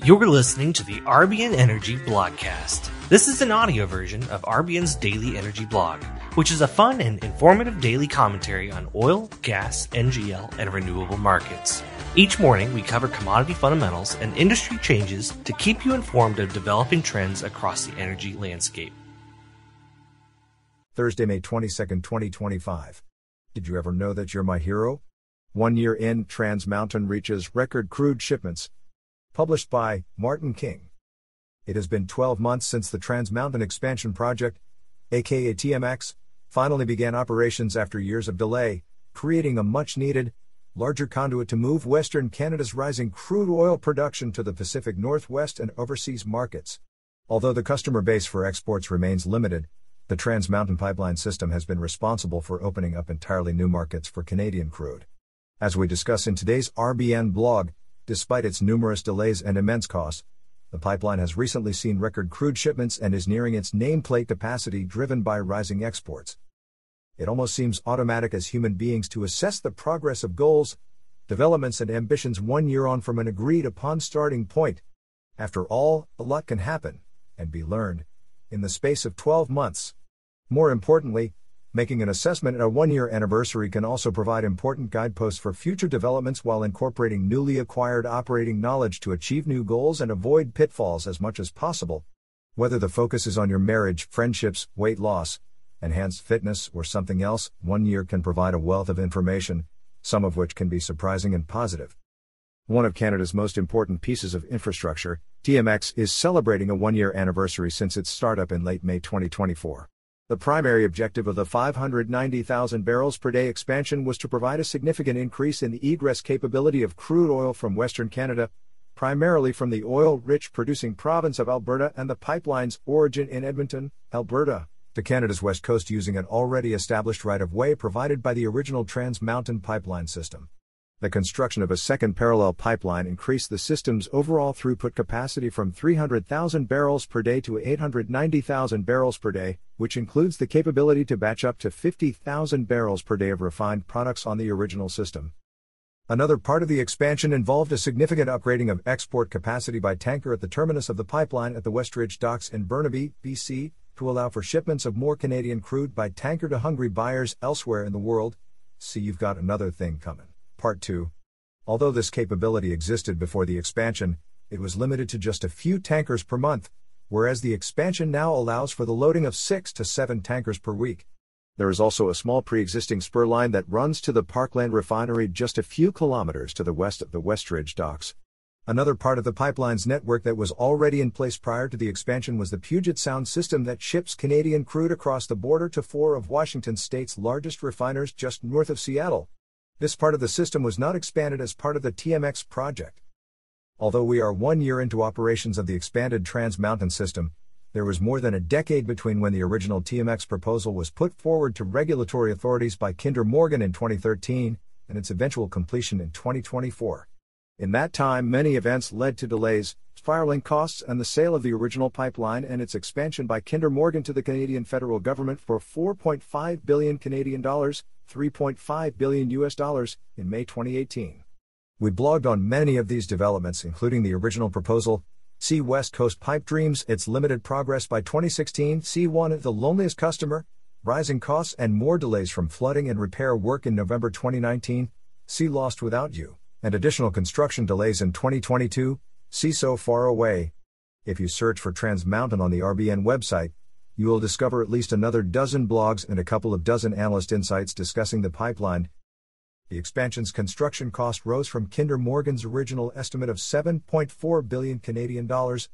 You're listening to the RBN Energy Blogcast. This is an audio version of RBN's daily energy blog, which is a fun and informative daily commentary on oil, gas, NGL, and renewable markets. Each morning, we cover commodity fundamentals and industry changes to keep you informed of developing trends across the energy landscape. Thursday, May 22nd, 2025. Did you ever know that you're my hero? 1 year in, Trans Mountain reaches record crude shipments. Published by Martin King. It has been 12 months since the Trans Mountain Expansion Project, aka TMX, finally began operations after years of delay, creating a much-needed, larger conduit to move Western Canada's rising crude oil production to the Pacific Northwest and overseas markets. Although the customer base for exports remains limited, the Trans Mountain pipeline system has been responsible for opening up entirely new markets for Canadian crude. As we discuss in today's RBN blog, despite its numerous delays and immense costs, the pipeline has recently seen record crude shipments and is nearing its nameplate capacity driven by rising exports. It almost seems automatic as human beings to assess the progress of goals, developments and ambitions 1 year on from an agreed-upon starting point. After all, a lot can happen, and be learned, in the space of 12 months. More importantly, making an assessment at a 1 year anniversary can also provide important guideposts for future developments while incorporating newly acquired operating knowledge to achieve new goals and avoid pitfalls as much as possible. Whether the focus is on your marriage, friendships, weight loss, enhanced fitness, or something else, 1 year can provide a wealth of information, some of which can be surprising and positive. One of Canada's most important pieces of infrastructure, TMX, is celebrating a 1 year anniversary since its startup in late May 2024. The primary objective of the 590,000 barrels per day expansion was to provide a significant increase in the egress capability of crude oil from Western Canada, primarily from the oil-rich producing province of Alberta and the pipeline's origin in Edmonton, Alberta, to Canada's west coast using an already established right-of-way provided by the original Trans Mountain pipeline system. The construction of a second parallel pipeline increased the system's overall throughput capacity from 300,000 barrels per day to 890,000 barrels per day, which includes the capability to batch up to 50,000 barrels per day of refined products on the original system. Another part of the expansion involved a significant upgrading of export capacity by tanker at the terminus of the pipeline at the Westridge docks in Burnaby, BC, to allow for shipments of more Canadian crude by tanker to hungry buyers elsewhere in the world. See, you've got another thing coming. Part 2. Although this capability existed before the expansion, it was limited to just a few tankers per month, whereas the expansion now allows for the loading of 6 to 7 tankers per week. There is also a small pre-existing spur line that runs to the Parkland refinery just a few kilometers to the west of the Westridge docks. Another part of the pipeline's network that was already in place prior to the expansion was the Puget Sound system that ships Canadian crude across the border to 4 of Washington state's largest refiners just north of Seattle. This part of the system was not expanded as part of the TMX project. Although we are 1 year into operations of the expanded Trans Mountain system, there was more than a decade between when the original TMX proposal was put forward to regulatory authorities by Kinder Morgan in 2013 and its eventual completion in 2024. In that time, many events led to delays, spiraling costs, and the sale of the original pipeline and its expansion by Kinder Morgan to the Canadian federal government for $4.5 billion Canadian dollars, $3.5 billion US dollars, in May 2018. We blogged on many of these developments, including the original proposal, see West Coast Pipe Dreams, its limited progress by 2016, see one, The Loneliest Customer, rising costs and more delays from flooding and repair work in November 2019, see Lost Without You, and additional construction delays in 2022, see So Far Away. If you search for Trans Mountain on the RBN website, you will discover at least another dozen blogs and a couple of dozen analyst insights discussing the pipeline. The expansion's construction cost rose from Kinder Morgan's original estimate of $7.4 billion Canadian dollars,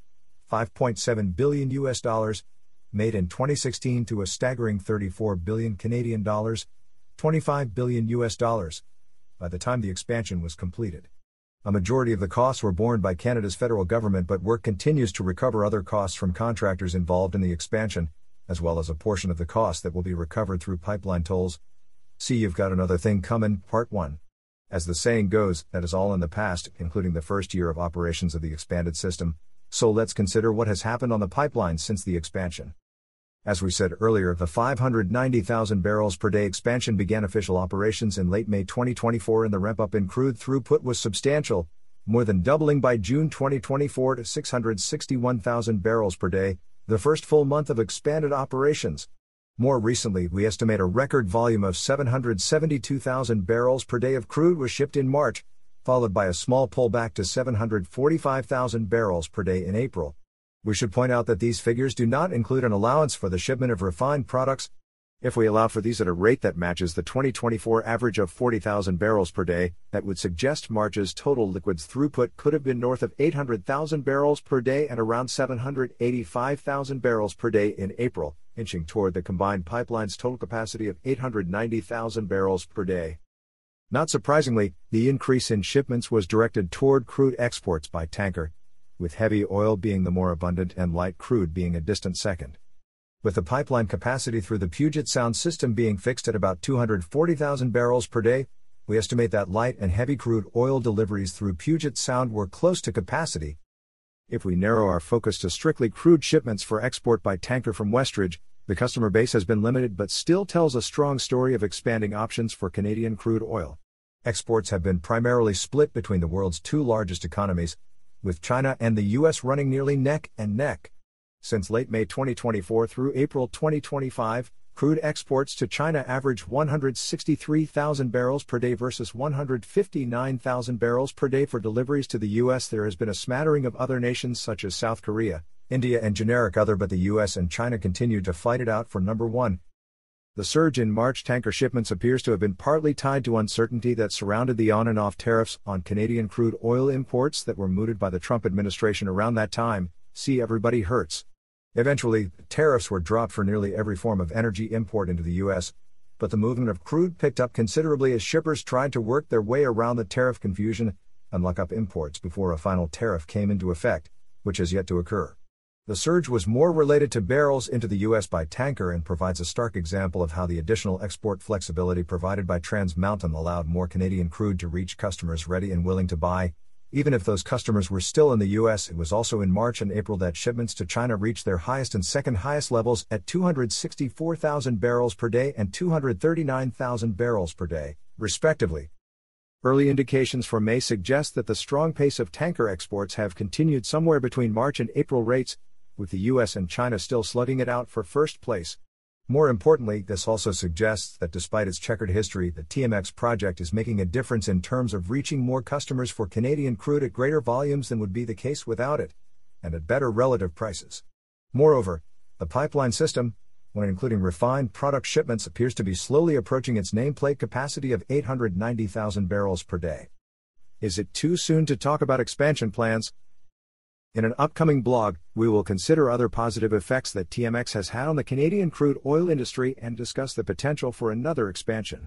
$5.7 billion US dollars, made in 2016 to a staggering $34 billion Canadian dollars, $25 billion US dollars, by the time the expansion was completed. A majority of the costs were borne by Canada's federal government, but work continues to recover other costs from contractors involved in the expansion, as well as a portion of the cost that will be recovered through pipeline tolls. See, you've got another thing coming, Part 1. As the saying goes, that is all in the past, including the first year of operations of the expanded system, so let's consider what has happened on the pipeline since the expansion. As we said earlier, the 590,000 barrels per day expansion began official operations in late May 2024 and the ramp-up in crude throughput was substantial, more than doubling by June 2024 to 661,000 barrels per day, the first full month of expanded operations. More recently, we estimate a record volume of 772,000 barrels per day of crude was shipped in March, followed by a small pullback to 745,000 barrels per day in April. We should point out that these figures do not include an allowance for the shipment of refined products. If we allow for these at a rate that matches the 2024 average of 40,000 barrels per day, that would suggest March's total liquids throughput could have been north of 800,000 barrels per day and around 785,000 barrels per day in April, inching toward the combined pipeline's total capacity of 890,000 barrels per day. Not surprisingly, the increase in shipments was directed toward crude exports by tanker, with heavy oil being the more abundant and light crude being a distant second. With the pipeline capacity through the Puget Sound system being fixed at about 240,000 barrels per day, we estimate that light and heavy crude oil deliveries through Puget Sound were close to capacity. If we narrow our focus to strictly crude shipments for export by tanker from Westridge, the customer base has been limited but still tells a strong story of expanding options for Canadian crude oil. Exports have been primarily split between the world's two largest economies, with China and the U.S. running nearly neck and neck. Since late May 2024 through April 2025, crude exports to China average 163,000 barrels per day versus 159,000 barrels per day for deliveries to the U.S. There has been a smattering of other nations such as South Korea, India and generic other, but the U.S. and China continue to fight it out for number one. The surge in March tanker shipments appears to have been partly tied to uncertainty that surrounded the on and off tariffs on Canadian crude oil imports that were mooted by the Trump administration around that time. See Everybody Hurts. Eventually, tariffs were dropped for nearly every form of energy import into the U.S., but the movement of crude picked up considerably as shippers tried to work their way around the tariff confusion and lock up imports before a final tariff came into effect, which has yet to occur. The surge was more related to barrels into the U.S. by tanker and provides a stark example of how the additional export flexibility provided by Trans Mountain allowed more Canadian crude to reach customers ready and willing to buy. Even if those customers were still in the U.S., it was also in March and April that shipments to China reached their highest and second highest levels at 264,000 barrels per day and 239,000 barrels per day, respectively. Early indications for May suggest that the strong pace of tanker exports have continued somewhere between March and April rates, with the U.S. and China still slugging it out for first place. More importantly, this also suggests that despite its checkered history, the TMX project is making a difference in terms of reaching more customers for Canadian crude at greater volumes than would be the case without it, and at better relative prices. Moreover, the pipeline system, when including refined product shipments, appears to be slowly approaching its nameplate capacity of 890,000 barrels per day. Is it too soon to talk about expansion plans? In an upcoming blog, we will consider other positive effects that TMX has had on the Canadian crude oil industry and discuss the potential for another expansion.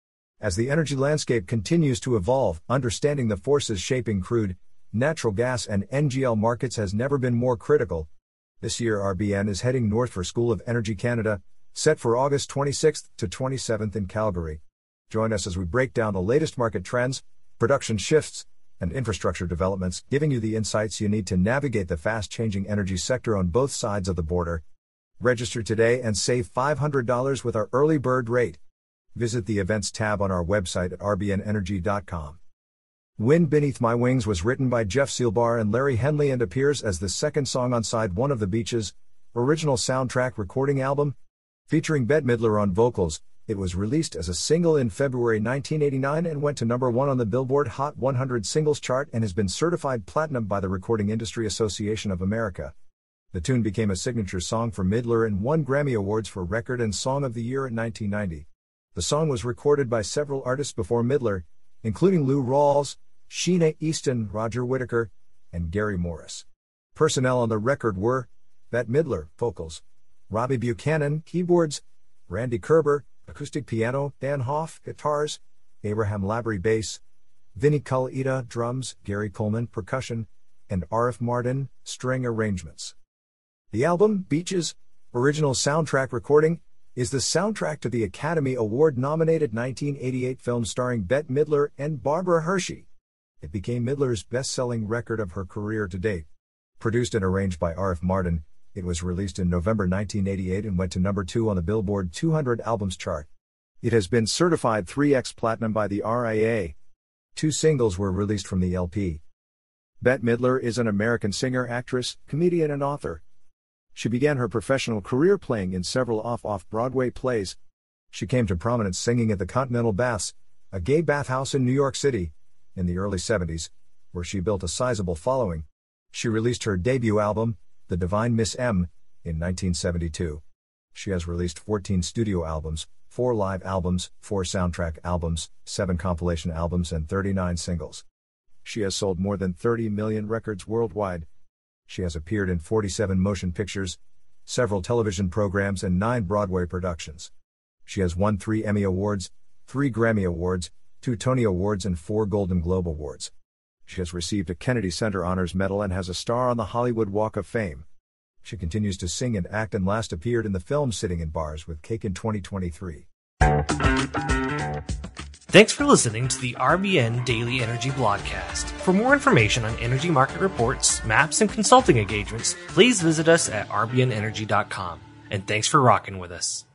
As the energy landscape continues to evolve, understanding the forces shaping crude, natural gas and NGL markets has never been more critical. This year RBN is heading north for School of Energy Canada, set for August 26th to 27th in Calgary. Join us as we break down the latest market trends, production shifts, and infrastructure developments, giving you the insights you need to navigate the fast-changing energy sector on both sides of the border. Register today and save $500 with our early bird rate. Visit the events tab on our website at rbnenergy.com. Wind Beneath My Wings was written by Jeff Sealbar and Larry Henley and appears as the second song on side one of The Beaches' original soundtrack recording album. Featuring Bette Midler on vocals, it was released as a single in February 1989 and went to number 1 on the Billboard Hot 100 Singles chart and has been certified platinum by the Recording Industry Association of America. The tune became a signature song for Midler and won Grammy Awards for Record and Song of the Year in 1990. The song was recorded by several artists before Midler, including Lou Rawls, Sheena Easton, Roger Whittaker, and Gary Morris. Personnel on the record were Bette Midler, vocals; Robbie Buchanan, keyboards; Randy Kerber, acoustic piano; Dan Hoff, guitars; Abraham Labrie, bass; Vinnie Colaiuta, drums; Gary Coleman, percussion; and Arif Mardin, string arrangements. The album, Beaches' original soundtrack recording, is the soundtrack to the Academy Award-nominated 1988 film starring Bette Midler and Barbara Hershey. It became Midler's best-selling record of her career to date. Produced and arranged by Arif Mardin, it was released in November 1988 and went to number 2 on the Billboard 200 Albums chart. It has been certified 3x platinum by the RIAA. 2 singles were released from the LP. Bette Midler is an American singer, actress, comedian, and author. She began her professional career playing in several off-Broadway plays. She came to prominence singing at the Continental Baths, a gay bathhouse in New York City, in the early 70s, where she built a sizable following. She released her debut album, The Divine Miss M, in 1972. She has released 14 studio albums, 4 live albums, 4 soundtrack albums, 7 compilation albums, and 39 singles. She has sold more than 30 million records worldwide. She has appeared in 47 motion pictures, several television programs, and 9 Broadway productions. She has won 3 Emmy Awards, 3 Grammy Awards, 2 Tony Awards, and 4 Golden Globe Awards. She has received a Kennedy Center Honors Medal and has a star on the Hollywood Walk of Fame. She continues to sing and act and last appeared in the film Sitting in Bars with Cake in 2023. Thanks for listening to the RBN Daily Energy Blogcast. For more information on energy market reports, maps, and consulting engagements, please visit us at rbnenergy.com. And thanks for rocking with us.